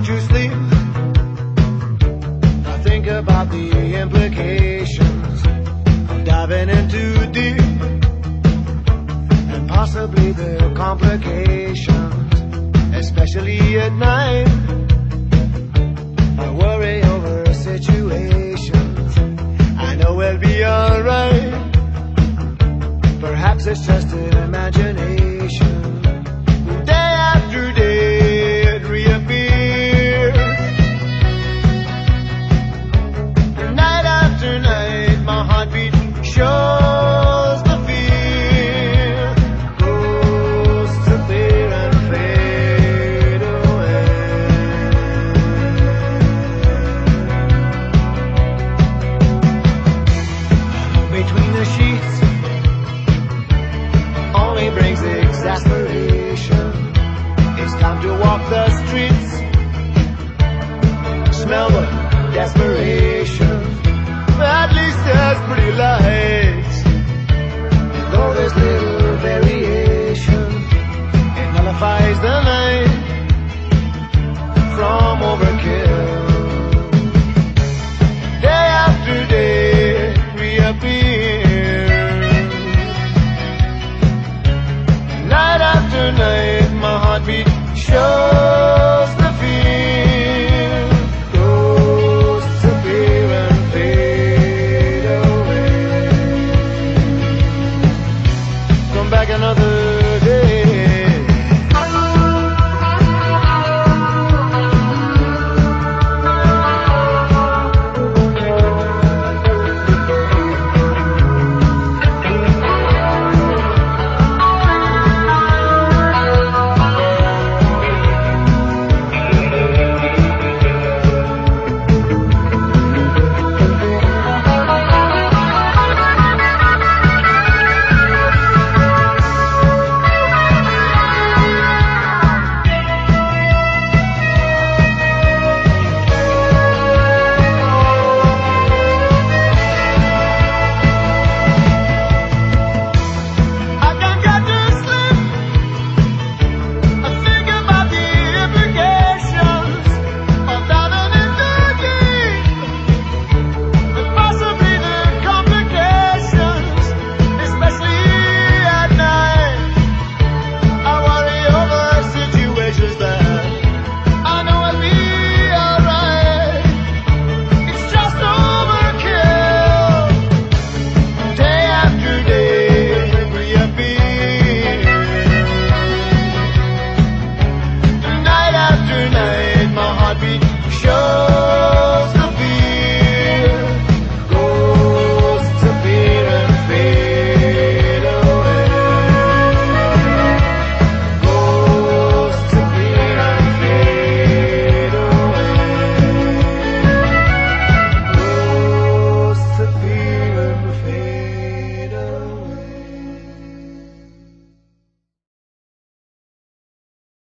can't you sleep? I think about the implications of diving in too deep, and possibly the complications, especially at night. I worry over situations I know will be alright. Perhaps it's just an imagination. Day after day it reappears. Night after night my heartbeat shows the fear. Ghosts appear and fade away. Between the sheets only brings exasperation. It's time to walk the streets, smell the desperation. At least there's pretty light.